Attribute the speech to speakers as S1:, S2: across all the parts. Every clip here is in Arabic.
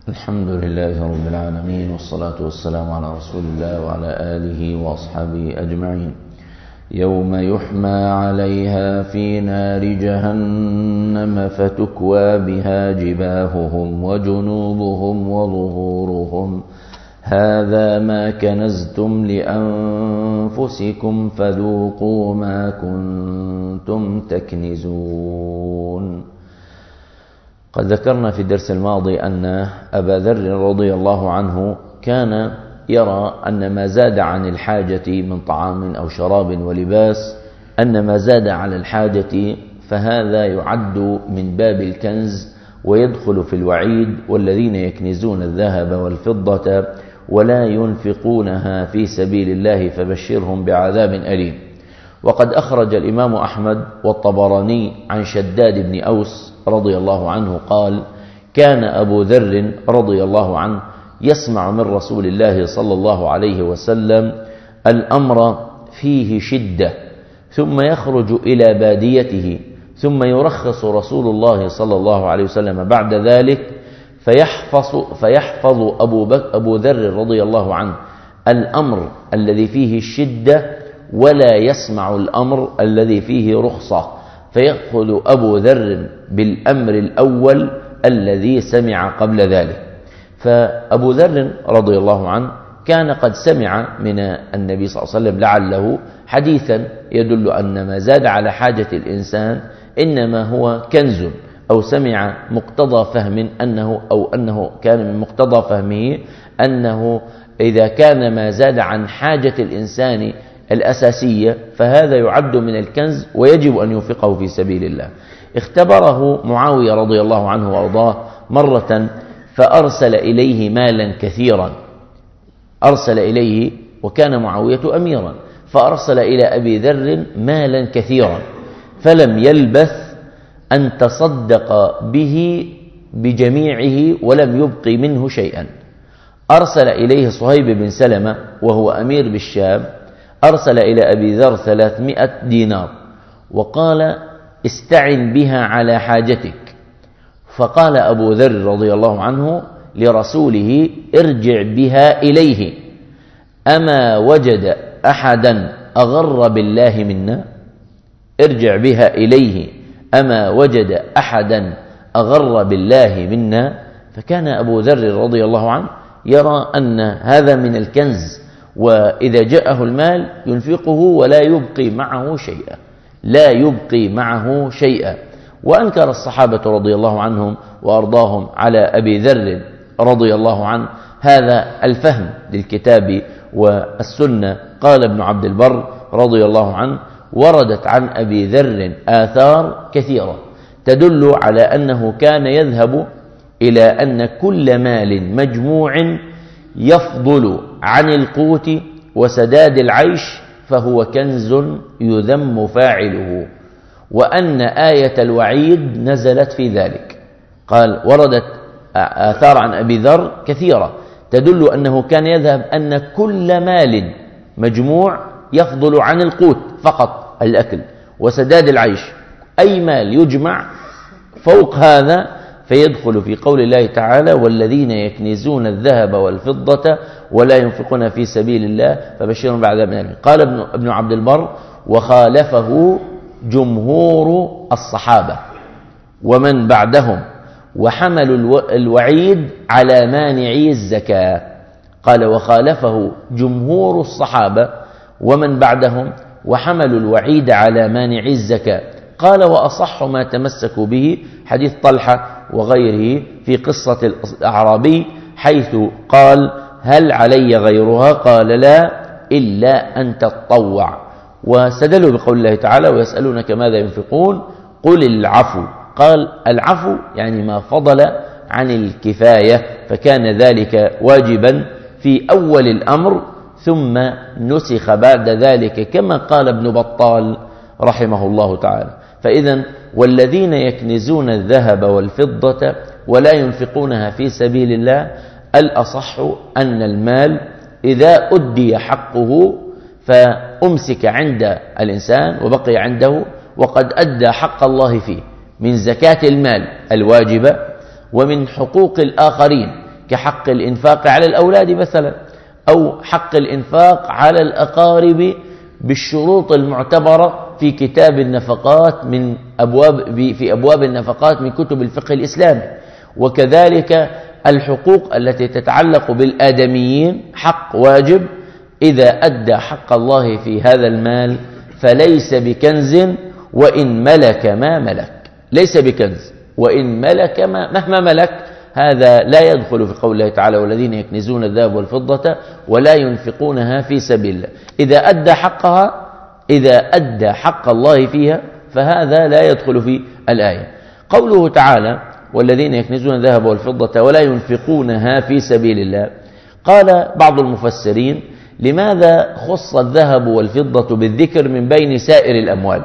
S1: الحمد لله رب العالمين، والصلاة والسلام على رسول الله وعلى آله وأصحابه أجمعين. يوم يحمى عليها في نار جهنم فتكوى بها جباههم وجنوبهم وظهورهم هذا ما كنزتم لأنفسكم فذوقوا ما كنتم تكنزون. قد ذكرنا في الدرس الماضي أن أبا ذر رضي الله عنه كان يرى أن ما زاد عن الحاجة من طعام أو شراب ولباس، أن ما زاد على الحاجة فهذا يعد من باب الكنز ويدخل في الوعيد: والذين يكنزون الذهب والفضة ولا ينفقونها في سبيل الله فبشرهم بعذاب أليم. وقد أخرج الإمام أحمد والطبراني عن شداد بن أوس رضي الله عنه قال: كان أبو ذر رضي الله عنه يسمع من رسول الله صلى الله عليه وسلم الأمر فيه شدة، ثم يخرج إلى باديته، ثم يرخص رسول الله صلى الله عليه وسلم بعد ذلك، فيحفظ أبو ذر رضي الله عنه الأمر الذي فيه الشدة ولا يسمع الأمر الذي فيه رخصة، فيأخذ أبو ذر بالأمر الأول الذي سمع قبل ذلك. فأبو ذر رضي الله عنه كان قد سمع من النبي صلى الله عليه وسلم لعله حديثا يدل أن ما زاد على حاجة الإنسان إنما هو كنز، أو سمع مقتضى فهم أنه كان من مقتضى فهمه أنه إذا كان ما زاد عن حاجة الإنسان الأساسية فهذا يعد من الكنز ويجب أن ينفقه في سبيل الله. اختبره معاوية رضي الله عنه وأرضاه مرة فأرسل إليه مالا كثيرا، أرسل إليه، وكان معاوية أميرا، فأرسل إلى أبي ذر مالا كثيرا، فلم يلبث أن تصدق به بجميعه ولم يبقي منه شيئا. أرسل إليه صهيب بن سلمة وهو أمير بالشام، أرسل إلى أبي ذر 300 دينار وقال: استعن بها على حاجتك. فقال أبو ذر رضي الله عنه لرسوله: ارجع بها إليه، أما وجد أحدا أغر بالله منا؟ ارجع بها إليه، أما وجد أحدا أغر بالله منا؟ فكان أبو ذر رضي الله عنه يرى أن هذا من الكنز، وإذا جاءه المال ينفقه ولا يبقي معه شيئا، لا يبقي معه شيئا. وأنكر الصحابة رضي الله عنهم وأرضاهم على أبي ذر رضي الله عنه هذا الفهم للكتاب والسنة. قال ابن عبد البر رضي الله عنه: وردت عن أبي ذر آثار كثيرة تدل على أنه كان يذهب إلى أن كل مال مجموع يفضل عن القوت وسداد العيش فهو كنز يذم فاعله، وأن آية الوعيد نزلت في ذلك. قال: وردت آثار عن أبي ذر كثيرة تدل أنه كان يذهب أن كل مال مجموع يفضل عن القوت فقط الأكل وسداد العيش، أي مال يجمع فوق هذا فيدخل في قول الله تعالى: والذين يكنزون الذهب والفضة ولا ينفقون في سبيل الله فبشرهم بعذاب أليم. قال ابن عبد البر: وخالفه جمهور الصحابة ومن بعدهم، وحملوا الوعيد على مانعي الزكاة. قال: وخالفه جمهور الصحابة ومن بعدهم وحملوا الوعيد على مانعي الزكاة. قال: وأصح ما تمسكوا به حديث طلحة وغيره في قصة الأعرابي، حيث قال: هل علي غيرها؟ قال: لا، إلا أن تتطوع. واستدلوا بقول الله تعالى: ويسألونك ماذا ينفقون قل العفو. قال: العفو يعني ما فضل عن الكفاية، فكان ذلك واجبا في أول الأمر ثم نسخ بعد ذلك كما قال ابن بطال رحمه الله تعالى. فإذا والذين يكنزون الذهب والفضة ولا ينفقونها في سبيل الله، الأصح أن المال إذا أدي حقه فأمسك عند الإنسان وبقي عنده وقد أدى حق الله فيه من زكاة المال الواجبة ومن حقوق الآخرين كحق الإنفاق على الأولاد مثلا، أو حق الإنفاق على الأقارب بالشروط المعتبرة في كتاب النفقات من في أبواب النفقات من كتب الفقه الإسلامي. وكذلك الحقوق التي تتعلق بالآدميين حق واجب، إذا أدى حق الله في هذا المال فليس بكنز وإن ملك ما ملك، ليس بكنز وإن ملك مهما ملك، هذا لا يدخل في قول الله تعالى والذين يكنزون الذهب والفضة ولا ينفقونها في سبيل الله. إذا أدى حقها، إذا أدى حق الله فيها فهذا لا يدخل في الآية. قوله تعالى والذين يكنزون الذهب والفضة ولا ينفقونها في سبيل الله، قال بعض المفسرين لماذا خص الذهب والفضة بالذكر من بين سائر الأموال؟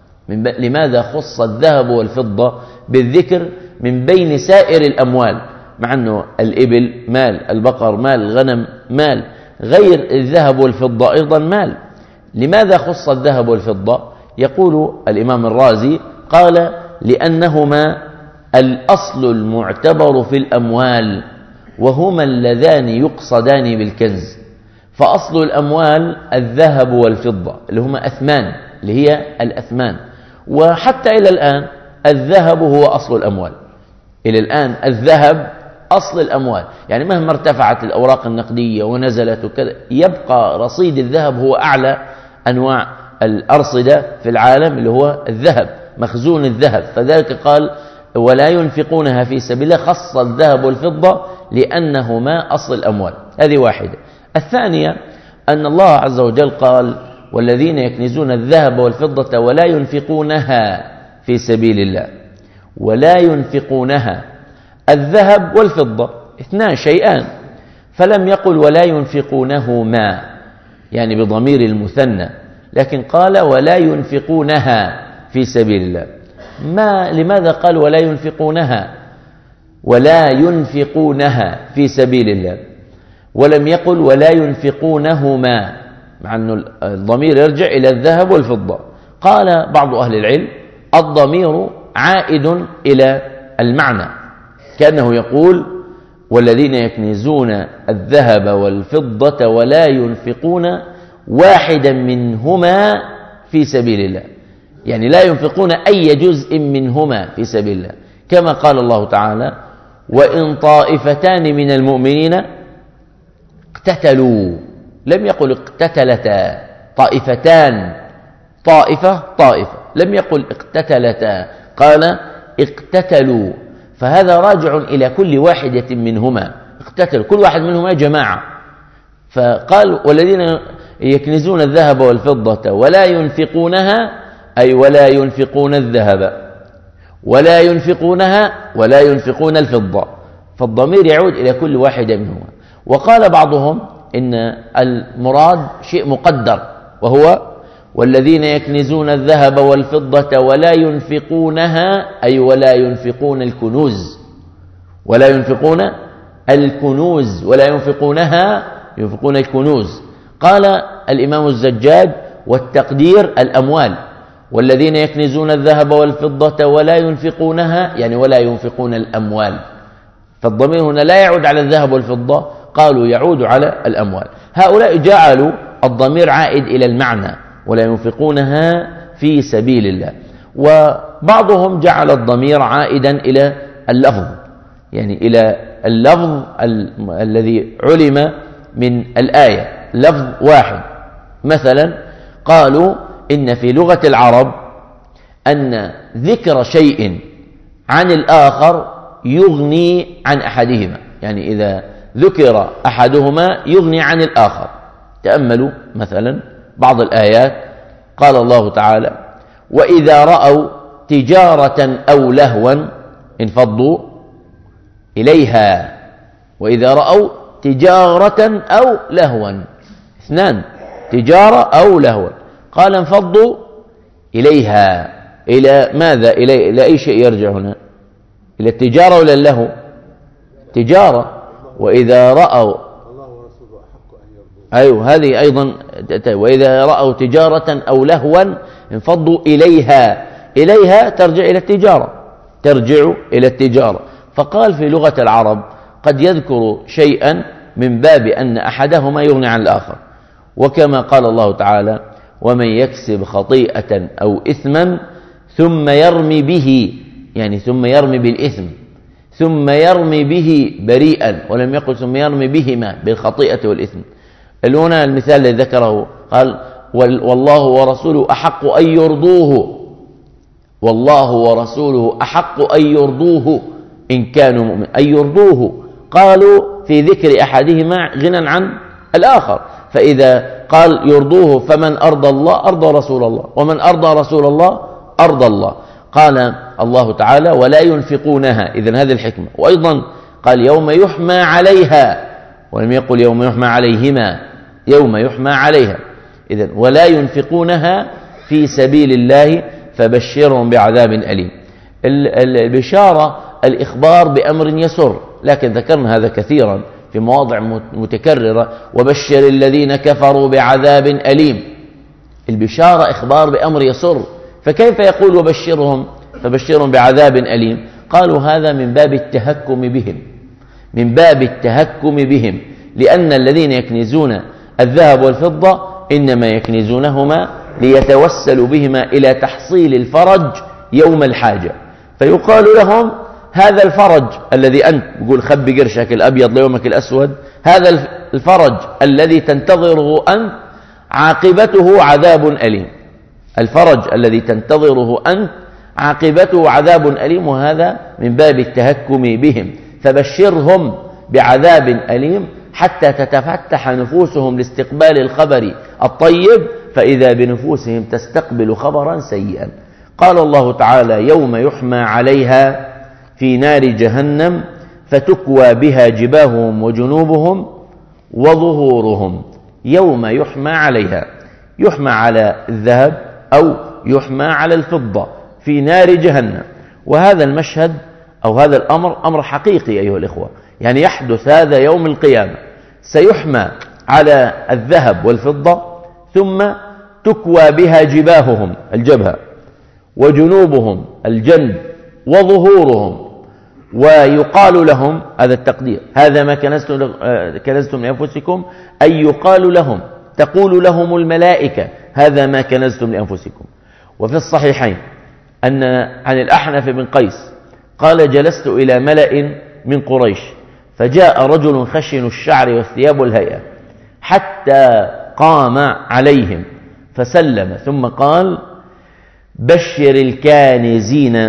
S1: لماذا خص الذهب والفضة بالذكر من بين سائر الأموال، مع أنه الإبل مال، البقر مال، الغنم مال، غير الذهب والفضة أيضا مال، لماذا خص الذهب والفضة؟ يقول الإمام الرازي قال لأنهما الأصل المعتبر في الأموال وهما اللذان يقصدان بالكنز. فأصل الأموال الذهب والفضة اللي هما أثمان، اللي هي الأثمان، وحتى إلى الآن الذهب هو أصل الأموال. إلى الآن الذهب أصل الأموال، يعني مهما ارتفعت الأوراق النقدية ونزلت وكذا، يبقى رصيد الذهب هو أعلى أنواع الأرصدة في العالم، اللي هو الذهب، مخزون الذهب. فذلك قال ولا ينفقونها في سبيل الله، خص الذهب والفضة لأنهما أصل الأموال. هذه واحدة. الثانية أن الله عز وجل قال والذين يكنزون الذهب والفضة ولا ينفقونها في سبيل الله، ولا ينفقونها، الذهب والفضة اثنان شيئان، فلم يقل ولا ينفقونهما يعني بضمير المثنى، لكن قال ولا ينفقونها في سبيل الله. لماذا قال ولا ينفقونها ولا ينفقونها في سبيل الله ولم يقل ولا ينفقونهما، مع أن الضمير يرجع إلى الذهب والفضة؟ قال بعض أهل العلم الضمير عائد إلى المعنى، كأنه يقول والذين يكنزون الذهب والفضة ولا ينفقون واحدا منهما في سبيل الله، يعني لا ينفقون أي جزء منهما في سبيل الله، كما قال الله تعالى وإن طائفتان من المؤمنين اقتتلوا، لم يقل اقتتلتا، طائفتان، طائفة، لم يقل اقتتلتا، قال اقتتلوا، فهذا راجع إلى كل واحدة منهما، اقتتلوا كل واحد منهما جماعة. فقال والذين يكنزون الذهب والفضة ولا ينفقونها، أي ولا ينفقون الذهب ولا ينفقونها ولا ينفقون الفضة، فالضمير يعود إلى كل واحدة منهما. وقال بعضهم إن المراد شيء مقدر، وهو والذين يكنزون الذهب والفضة ولا ينفقونها، أي ولا ينفقون الكنوز، ولا ينفقون الكنوز ولا ينفقونها، ينفقون الكنوز. قال الإمام الزجاج والتقدير الأموال، والذين يكنزون الذهب والفضة ولا ينفقونها يعني ولا ينفقون الأموال، فالضمير هنا لا يعود على الذهب والفضة، قالوا يعود على الأموال. هؤلاء جعلوا الضمير عائد إلى المعنى ولا ينفقونها في سبيل الله، وبعضهم جعل الضمير عائدا إلى اللفظ، يعني إلى اللفظ الذي علم من الآية، لفظ واحد. مثلا قالوا إن في لغة العرب أن ذكر شيء عن الآخر يغني عن أحدهما، يعني إذا ذكر أحدهما يغني عن الآخر. تأملوا مثلا بعض الآيات، قال الله تعالى وإذا رأوا تجارة أو لهوا انفضوا إليها، وإذا رأوا تجارة أو لهوا، اثنان، تجارة أو لهوا، قال انفضوا إليها، إلى ماذا؟ إلى أي شيء يرجع هنا؟ إلى التجارة ولا اللهو؟ تجارة. وإذا رأوا، أيوه هذه أيضا، وإذا رأوا تجارة أو لهوا انفضوا إليها، إليها ترجع إلى التجارة، ترجع إلى التجارة. فقال في لغة العرب قد يذكر شيئا من باب أن أحدهما يغني عن الآخر. وكما قال الله تعالى: ومن يكسب خطيئة أو إثما ثم يرمي به، يعني ثم يرمي بالإثم، ثم يرمي به بريئا، ولم يقل ثم يرمي بهما بالخطيئة والإثم. هنا المثال الذي ذكره قال: والله ورسوله أحق أن يرضوه، والله ورسوله أحق أن يرضوه إن كانوا مؤمنين. أن يرضوه قالوا في ذكر أحدهما غنى عن الآخر، فإذا قال يرضوه فمن أرضى الله أرضى رسول الله، ومن أرضى رسول الله أرضى الله. قال الله تعالى: ولا ينفقونها، إذن هذه الحكمة. وأيضا قال: يوم يحمى عليها، ولم يقل يوم يحمى عليهما، يوم يحمى عليها. إذن ولا ينفقونها في سبيل الله فبشرهم بعذاب أليم. البشارة الإخبار بأمر يسر، لكن ذكرنا هذا كثيرا في مواضع متكررة: وبشر الذين كفروا بعذاب أليم. البشارة إخبار بأمر يسر، فكيف يقول وبشرهم فبشرهم بعذاب أليم؟ قالوا هذا من باب التهكم بهم، من باب التهكم بهم، لأن الذين يكنزون الذهب والفضة إنما يكنزونهما ليتوسلوا بهما إلى تحصيل الفرج يوم الحاجة، فيقال لهم: هذا الفرج الذي أنت يقول خب قرشك الأبيض ليومك الأسود، هذا الفرج الذي تنتظره أنت عاقبته عذاب أليم، الفرج الذي تنتظره أنت عاقبته عذاب أليم. وهذا من باب التهكم بهم، فبشرهم بعذاب أليم حتى تتفتح نفوسهم لاستقبال الخبر الطيب، فإذا بنفوسهم تستقبل خبرا سيئا. قال الله تعالى: يوم يحمى عليها في نار جهنم فتكوى بها جباههم وجنوبهم وظهورهم. يوم يحمى عليها، يحمى على الذهب أو يحمى على الفضة في نار جهنم. وهذا المشهد أو هذا الأمر أمر حقيقي أيها الإخوة، يعني يحدث هذا يوم القيامة، سيحمى على الذهب والفضة ثم تكوى بها جباههم الجبهة وجنوبهم الجنب وظهورهم، ويقال لهم، هذا التقدير، هذا ما كنزتم لأنفسكم، أي يقال لهم، تقول لهم الملائكة: هذا ما كنزتم لأنفسكم. وفي الصحيحين أن عن الأحنف بن قيس قال: جلست إلى ملأ من قريش، فجاء رجل خشن الشعر والثياب والهيئة حتى قام عليهم فسلم، ثم قال: بشر الكانزين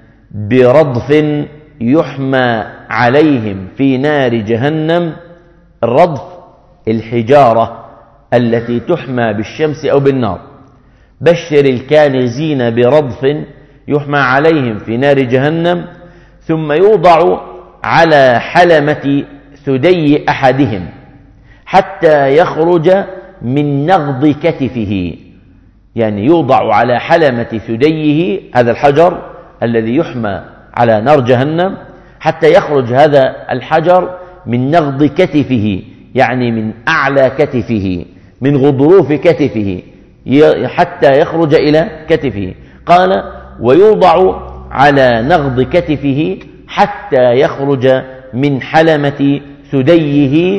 S1: برضف يحمى عليهم في نار جهنم. الرضف الحجارة التي تحمى بالشمس أو بالنار. بشر الكانزين برضف يحمى عليهم في نار جهنم، ثم يوضع على حلمة ثدي أحدهم حتى يخرج من نغض كتفه، يعني يوضع على حلمة ثديه، هذا الحجر الذي يحمى على نار جهنم، حتى يخرج هذا الحجر من نغض كتفه، يعني من أعلى كتفه، من غضروف كتفه، حتى يخرج إلى كتفه. قال: ويوضع على نغض كتفه حتى يخرج من حلمة ثديه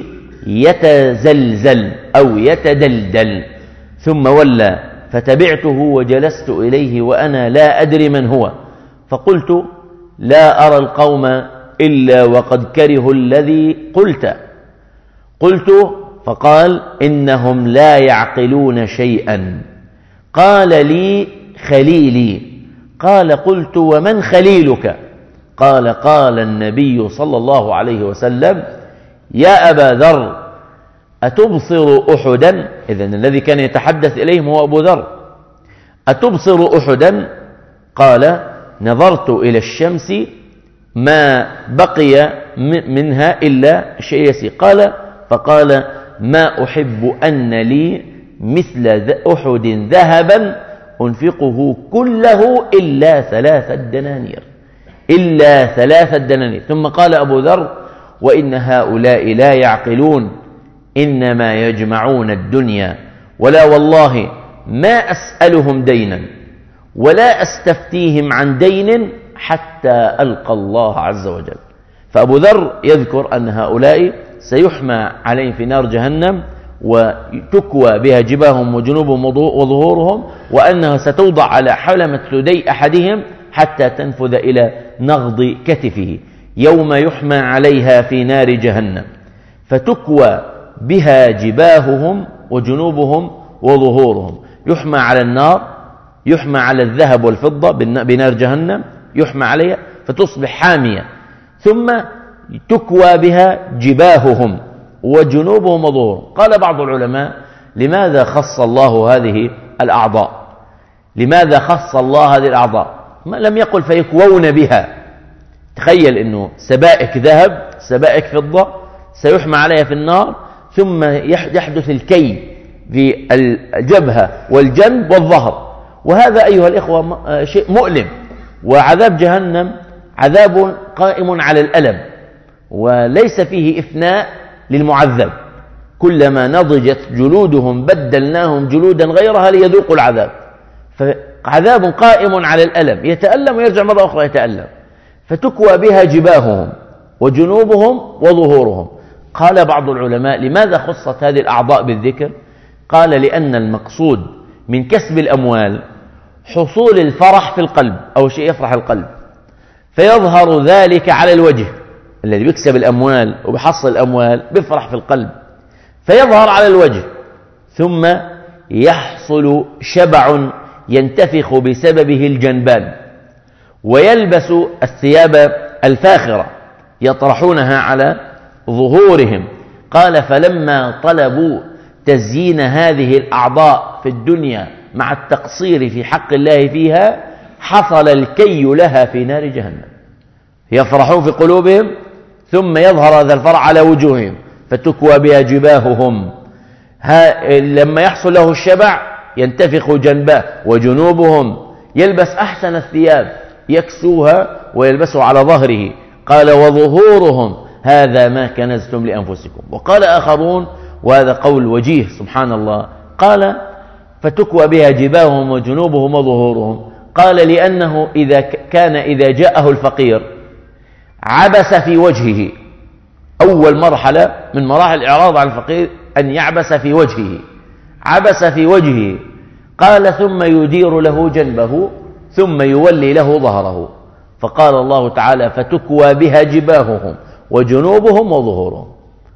S1: يتزلزل أو يتدلدل. ثم ولى فتبعته وجلست إليه وأنا لا أدري من هو، فقلت: لا أرى القوم إلا وقد كرهوا الذي قلت فقال: إنهم لا يعقلون شيئا. قال لي: خليلي. قال: قلت: ومن خليلك؟ قال النبي صلى الله عليه وسلم: يا أبا ذر، أتبصر أحدا؟ إذن الذي كان يتحدث إليهم هو أبو ذر. أتبصر أحدا؟ قال: نظرت إلى الشمس ما بقي منها إلا شيء يسير. فقال: ما أحب أن لي مثل أحد ذهبا أنفقه كله إلا 3 دنانير، إلا 3 دنانير. ثم قال أبو ذر: وإن هؤلاء لا يعقلون، إنما يجمعون الدنيا، ولا والله ما أسألهم دينا ولا أستفتيهم عن دين حتى ألقى الله عز وجل. فأبو ذر يذكر أن هؤلاء سيحمى عليهم في نار جهنم وتكوى بها جباههم وجنوبهم وظهورهم، وأنها ستوضع على حلمة ثدي أحدهم حتى تنفذ إلى نغض كتفه، يوم يحمى عليها في نار جهنم فتكوى بها جباههم وجنوبهم وظهورهم. يحمى على النار، يحمى على الذهب والفضة بنار جهنم، يحمى عليها فتصبح حامية، ثم تكوى بها جباههم وجنوبهم وظهورهم. قال بعض العلماء: لماذا خص الله هذه الأعضاء؟ لماذا خص الله هذه الأعضاء؟ ما لم يقل فيكوون بها. تخيل أنه سبائك ذهب، سبائك فضة سيحمى عليها في النار، ثم يحدث الكي في الجبهة والجنب والظهر، وهذا أيها الإخوة شيء مؤلم. وعذاب جهنم عذاب قائم على الألم، وليس فيه إفناء للمعذب. كلما نضجت جلودهم بدلناهم جلودا غيرها ليذوقوا العذاب. فعذاب قائم على الألم، يتألم ويرجع مرة أخرى يتألم. فتكوى بها جباههم وجنوبهم وظهورهم. قال بعض العلماء: لماذا خصت هذه الأعضاء بالذكر؟ قال: لأن المقصود من كسب الأموال حصول الفرح في القلب، أو شيء يفرح القلب، فيظهر ذلك على الوجه. الذي بيكسب الأموال وبيحصل الأموال بيفرح في القلب، فيظهر على الوجه، ثم يحصل شبع ينتفخ بسببه الجنبان، ويلبس الثياب الفاخرة يطرحونها على ظهورهم. قال: فلما طلبوا تزيين هذه الأعضاء في الدنيا مع التقصير في حق الله فيها، حصل الكي لها في نار جهنم. يفرحون في قلوبهم، ثم يظهر هذا الفرح على وجوههم، فتكوى بها جباههم. لما يحصل له الشبع ينتفخ جنباه وجنوبهم، يلبس أحسن الثياب يكسوها ويلبسها على ظهره. قال: وظهورهم هذا ما كنزتم لأنفسكم. وقال آخرون، وهذا قول وجيه سبحان الله، قال: فتكوى بها جباههم وجنوبهم وظهورهم. قال: لأنه إذا جاءه الفقير عبس في وجهه. أول مرحلة من مراحل الإعراض عن الفقير أن يعبس في وجهه، عبس في وجهه. قال: ثم يدير له جنبه، ثم يولي له ظهره. فقال الله تعالى: فتكوى بها جباههم وجنوبهم وظهورهم.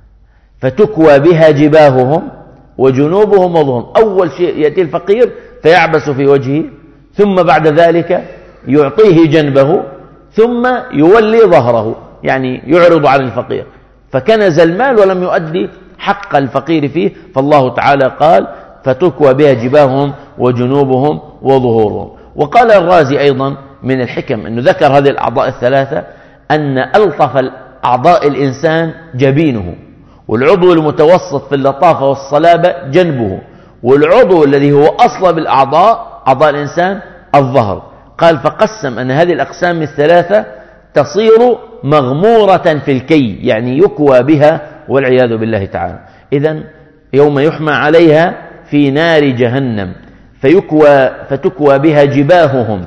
S1: فتكوى بها جباههم وجنوبهم وظهورهم. أول شيء يأتي الفقير فيعبس في وجهه، ثم بعد ذلك يعطيه جنبه، ثم يولي ظهره، يعني يعرض عن الفقير. فكنز المال ولم يؤدي حق الفقير فيه. فالله تعالى قال: فتكوى بها جباههم وجنوبهم وظهورهم. وقال الرازي أيضا من الحكم أنه ذكر هذه الأعضاء الثلاثة أن ألطف أعضاء الإنسان جبينه، والعضو المتوسط في اللطافة والصلابة جنبه، والعضو الذي هو أصلب الأعضاء أعضاء الإنسان الظهر. قال: فقسم أن هذه الأقسام الثلاثة تصير مغمورة في الكي، يعني يكوى بها والعياذ بالله تعالى. إذن يوم يحمى عليها في نار جهنم فتكوى بها جباههم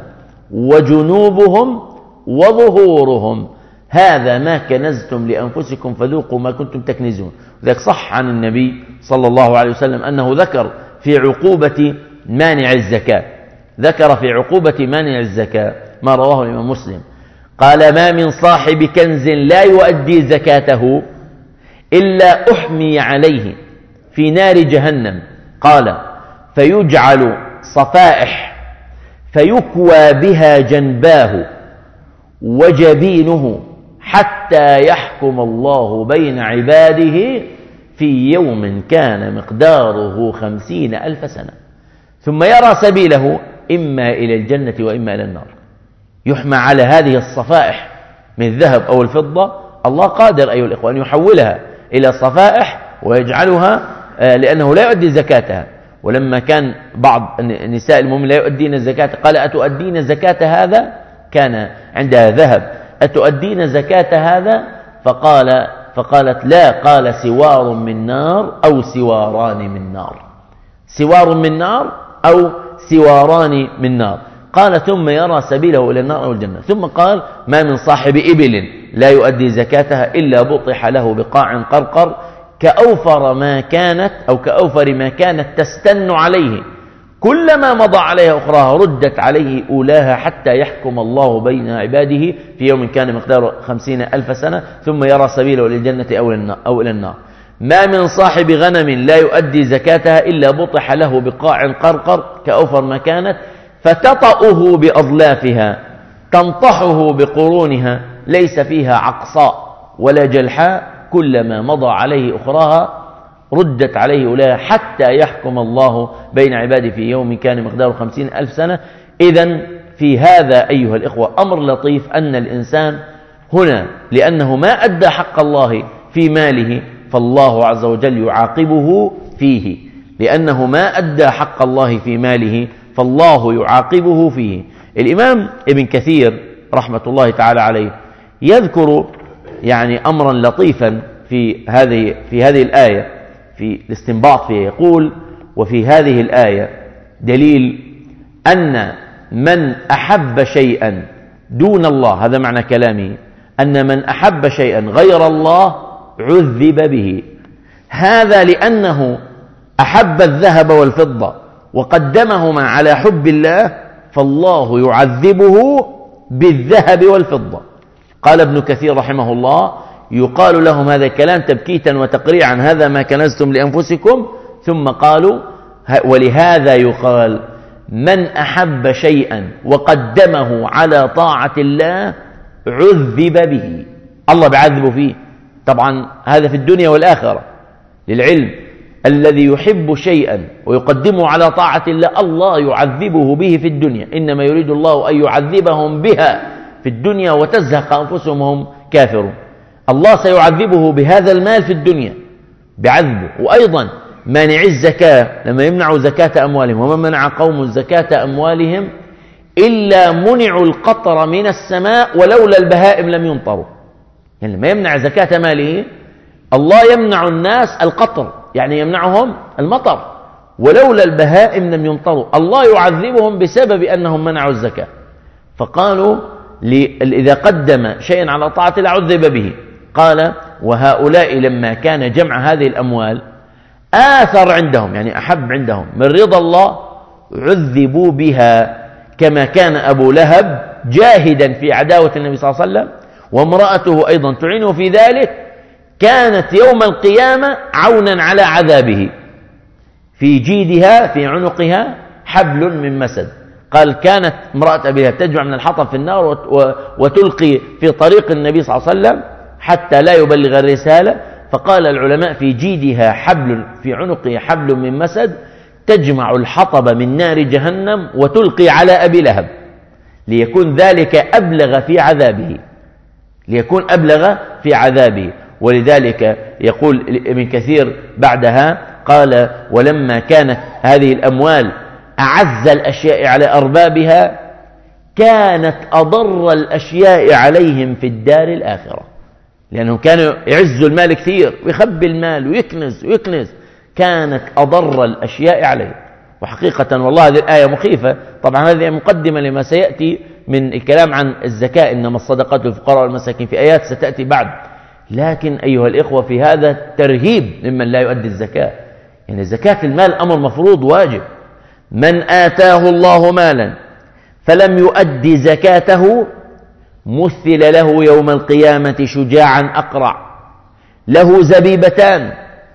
S1: وجنوبهم وظهورهم، هذا ما كنزتم لأنفسكم فذوقوا ما كنتم تكنزون. ذلك صح عن النبي صلى الله عليه وسلم أنه ذكر في عقوبة مانع الزكاة، ذكر في عقوبة مانع الزكاة ما رواه الإمام مسلم، قال: ما من صاحب كنز لا يؤدي زكاته إلا أحمي عليه في نار جهنم. قال: فيجعل صفائح فيكوى بها جنباه وجبينه حتى يحكم الله بين عباده في يوم كان مقداره 50,000 سنة، ثم يرى سبيله إما إلى الجنة وإما إلى النار. يحمى على هذه الصفائح من الذهب أو الفضة، الله قادر أيها الإخوة أن يحولها إلى صفائح ويجعلها، لأنه لا يؤدي زكاتها. ولما كان بعض النساء المؤمنين لا يؤدين الزكاة قال: أتؤدين زكاة هذا؟ كان عندها ذهب، أتؤدين زكاة هذا؟ فقالت: لا. قال: سوار من نار أو سواران من نار، سوار من نار أو سواران من نار. قال ثم يرى سبيله إلى النار أو الجنة. ثم قال ما من صاحب إبل لا يؤدي زكاتها إلا بطح له بقاع قرقر كأوفر ما كانت تستن عليه، كلما مضى عليها أخراها ردت عليه أولاها حتى يحكم الله بين عباده في يوم كان مقداره 50,000 سنة ثم يرى سبيله إلى الجنة أو إلى النار. ما من صاحب غنم لا يؤدي زكاتها إلا بطح له بقاع قرقر كأوفر ما كانت فتطأه بأضلافها تنطحه بقرونها ليس فيها عقصاء ولا جلحاء، كلما مضى عليه أخراها ردت عليه أولاها حتى يحكم الله بين عباده في يوم كان مقداره 50,000 سنة. إذن في هذا أيها الإخوة أمر لطيف، أن الإنسان هنا لأنه ما أدى حق الله في ماله فالله عز وجل يعاقبه فيه، لأنه ما أدى حق الله في ماله فالله يعاقبه فيه. الإمام ابن كثير رحمة الله تعالى عليه يذكر يعني أمرا لطيفا في هذه الآية في الاستنباط فيه. يقول وفي هذه الآية دليل أن من أحب شيئا دون الله، هذا معنى كلامه، أن من أحب شيئا غير الله عذب به. هذا لأنه أحب الذهب والفضة وقدمهما على حب الله فالله يعذبه بالذهب والفضة. قال ابن كثير رحمه الله يقال لهم هذا الكلام تبكيتا وتقريعا هذا ما كنزتم لأنفسكم، ثم قالوا ولهذا يقال من أحب شيئا وقدمه على طاعة الله عذب به، الله بعذبه فيه. طبعا هذا في الدنيا والآخرة للعلم، الذي يحب شيئا ويقدمه على طاعة الله الله يعذبه به في الدنيا، إنما يريد الله أن يعذبهم بها في الدنيا وتزهق أنفسهم وهم كافرون. الله سيعذبه بهذا المال في الدنيا بعذبه. وأيضا مانع الزكاة لما يمنعوا زكاة أموالهم، ومن منع قوم زكاة أموالهم إلا منعوا القطر من السماء ولولا البهائم لم يمطروا. يعني لما يمنع زكاة ماله الله يمنع الناس القطر، يعني يمنعهم المطر، ولولا البهائم لم يمطروا. الله يعذبهم بسبب أنهم منعوا الزكاة. فقالوا إذا قدم شيئا على طاعة الله عذب به. قال وهؤلاء لما كان جمع هذه الأموال آثر عندهم، يعني أحب عندهم من رضا الله، عذبوا بها، كما كان أبو لهب جاهدا في عداوة النبي صلى الله عليه وسلم وامرأته أيضا تعينه في ذلك، كانت يوم القيامة عونا على عذابه. في جيدها في عنقها حبل من مسد. قال كانت امرأة أبي لهب تجمع من الحطب في النار وتلقي في طريق النبي صلى الله عليه وسلم حتى لا يبلغ الرسالة. فقال العلماء في جيدها حبل في عنقها حبل من مسد تجمع الحطب من نار جهنم وتلقي على أبي لهب، ليكون ذلك أبلغ في عذابه، ليكون أبلغ في عذابه. ولذلك يقول ابن كثير بعدها قال ولما كانت هذه الأموال أعز الأشياء على أربابها كانت أضر الأشياء عليهم في الدار الآخرة، لأنهم كانوا يعزوا المال كثير ويخبي المال ويكنز، كانت أضر الأشياء عليهم. وحقيقة والله هذه الآية مخيفة. طبعا هذه مقدمة لما سيأتي من الكلام عن الزكاة، إنما الصدقات للفقراء والمساكين، في آيات ستأتي بعد. لكن أيها الإخوة في هذا ترهيب ممن لا يؤدي الزكاة. يعني زكاة المال أمر مفروض واجب. من آتاه الله مالا فلم يؤدي زكاته مثل له يوم القيامة شجاعا أقرع له زبيبتان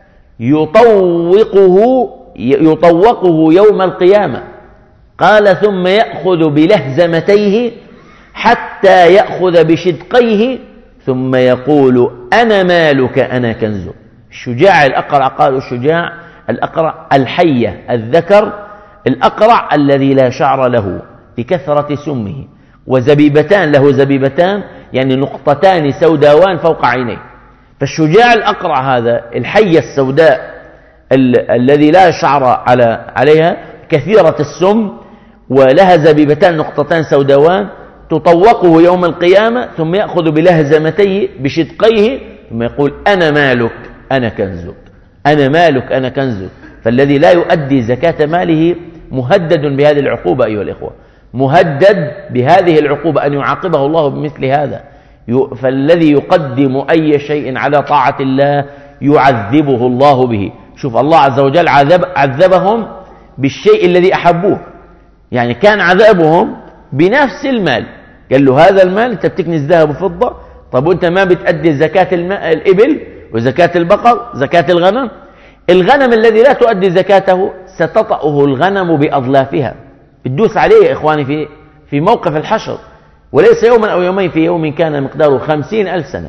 S1: يطوقه يوم القيامة. قال ثم يأخذ بلهزمتيه حتى يأخذ بشدقيه ثم يقول أنا مالك أنا كنزك. الشجاع الأقرع، قالوا الشجاع الأقرع الحية الذكر الأقرع الذي لا شعر له لكثرة سمه، وزبيبتان له زبيبتان يعني نقطتان سوداوان فوق عينيه. فالشجاع الأقرع هذا الحية السوداء الذي لا شعر عليها كثيرة السم ولها زبيبتان نقطتان سوداوان تطوقه يوم القيامة ثم يأخذ بلهزمتيه بشدقيه ثم يقول أنا مالك أنا كنزك، أنا مالك أنا كنزك. فالذي لا يؤدي زكاة ماله مهدد بهذه العقوبة أيها الإخوة، مهدد بهذه العقوبة أن يعاقبه الله بمثل هذا. فالذي يقدم أي شيء على طاعة الله يعذبه الله به. شوف الله عز وجل عذبهم بالشيء الذي أحبوه، يعني كان عذابهم بنفس المال. قال له هذا المال أنت بتكنز ذهب وفضة، طب وأنت ما بتأدي زكاة الإبل وزكاة البقر زكاة الغنم. الغنم الذي لا تؤدي زكاته ستطأه الغنم بأضلافها، بتدوس عليه يا إخواني في موقف الحشر، وليس يوما أو يومين، في يوم كان مقداره 50,000 سنة.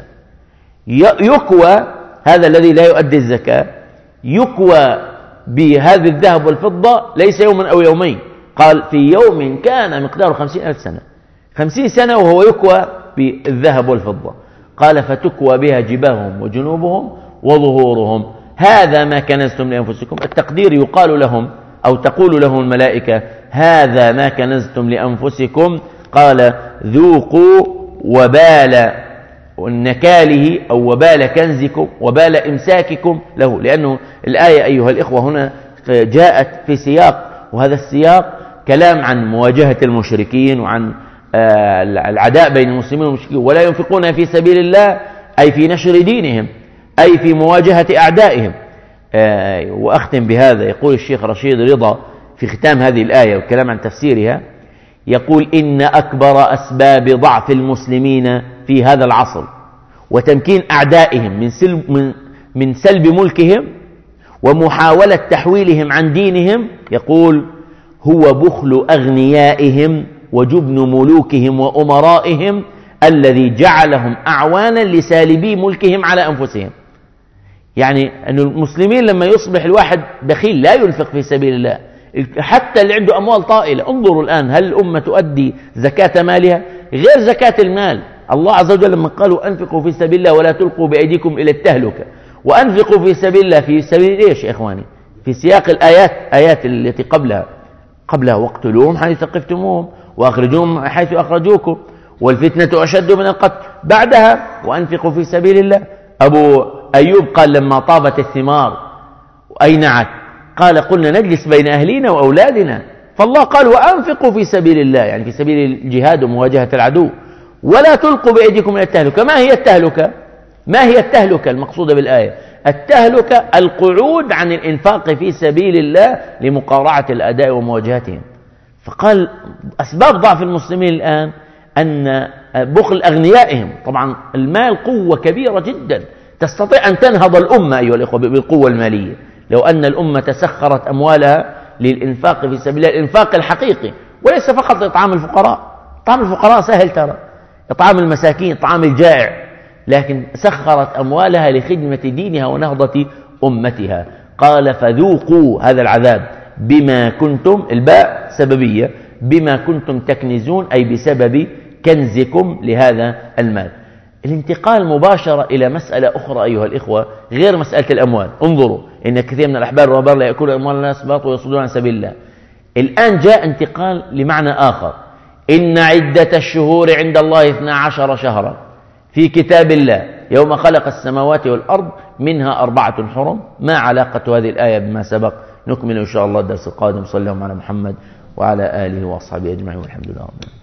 S1: يكوى هذا الذي لا يؤدي الزكاة، يكوى بهذا الذهب والفضة ليس يوما أو يومين، قال في يوم كان مقداره 50,000 سنة، 50 سنة وهو يكوى بالذهب والفضة. قال فتكوى بها جباههم وجنوبهم وظهورهم، هذا ما كنزتم لأنفسكم. التقدير يقال لهم أو تقول لهم الملائكة هذا ما كنزتم لأنفسكم، قال ذوقوا وبال نكاله أو وبال كنزكم وبال إمساككم له. لأنه الآية أيها الإخوة هنا جاءت في سياق، وهذا السياق كلام عن مواجهة المشركين وعن العداء بين المسلمين والمشركين. ولا ينفقون في سبيل الله أي في نشر دينهم، أي في مواجهة أعدائهم. وأختم بهذا، يقول الشيخ رشيد رضا في ختام هذه الآية والكلام عن تفسيرها، يقول إن أكبر أسباب ضعف المسلمين في هذا العصر وتمكين أعدائهم من سلب ملكهم ومحاولة تحويلهم عن دينهم، يقول هو بخل أغنيائهم وجبن ملوكهم وأمرائهم الذي جعلهم أعوانا لسالبي ملكهم على أنفسهم. يعني أن المسلمين لما يصبح الواحد بخيل لا ينفق في سبيل الله، حتى اللي عنده أموال طائلة، انظروا الآن هل الأمة تؤدي زكاة مالها؟ غير زكاة المال. الله عز وجل لما قالوا أنفقوا في سبيل الله ولا تلقوا بأيديكم إلى التهلكة، وأنفقوا في سبيل الله في سبيل إيش يا إخواني؟ في سياق آيات التي قبلها واقتلوهم حيث ثقفتموهم وأخرجوهم حيث أخرجوكم والفتنة أشد من القتل. بعدها وأنفقوا في سبيل الله. أبو أيوب قال لما طابت الثمار وأينعت قال قلنا نجلس بين أهلنا وأولادنا، فالله قال وأنفقوا في سبيل الله، يعني في سبيل الجهاد ومواجهة العدو، ولا تلقوا بأيديكم إلى التهلكة. ما هي التهلكة؟ ما هي التهلكة المقصودة بالآية؟ التهلكة القعود عن الإنفاق في سبيل الله لمقارعة الأعداء ومواجهتهم. فقال أسباب ضعف المسلمين الآن أن بخل أغنيائهم. طبعا المال قوة كبيرة جدا تستطيع أن تنهض الأمة أيها الإخوة بالقوة المالية. لو أن الأمة سخرت أموالها للإنفاق في سبيل الله، الإنفاق الحقيقي وليس فقط إطعام الفقراء. إطعام الفقراء سهل ترى، إطعام المساكين، إطعام الجائع، لكن سخرت أموالها لخدمة دينها ونهضة أمتها. قال فذوقوا هذا العذاب بما كنتم، الباء سببية، بما كنتم تكنزون أي بسبب كنزكم لهذا المال. الانتقال مباشرة إلى مسألة أخرى أيها الإخوة غير مسألة الأموال. انظروا إن كثير من الأحبار والرهبان لا يأكلون أموال الناس باطلا ويصدون عن سبيل الله. الآن جاء انتقال لمعنى آخر، إن عدة الشهور عند الله 12 شهرا في كتاب الله يوم خلق السماوات والأرض منها 4 حرم. ما علاقة هذه الآية بما سبق؟ نكمل إن شاء الله الدرس القادم. صلى الله على محمد وعلى آله وأصحابه أجمعين والحمد لله رب العالمين.